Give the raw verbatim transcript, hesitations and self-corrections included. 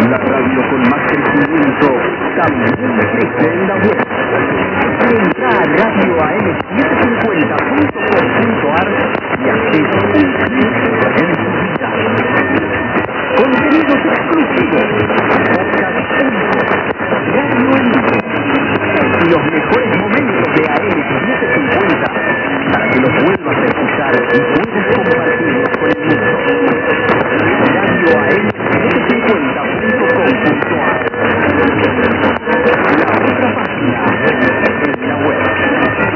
La radio con más crecimiento también crece en la web.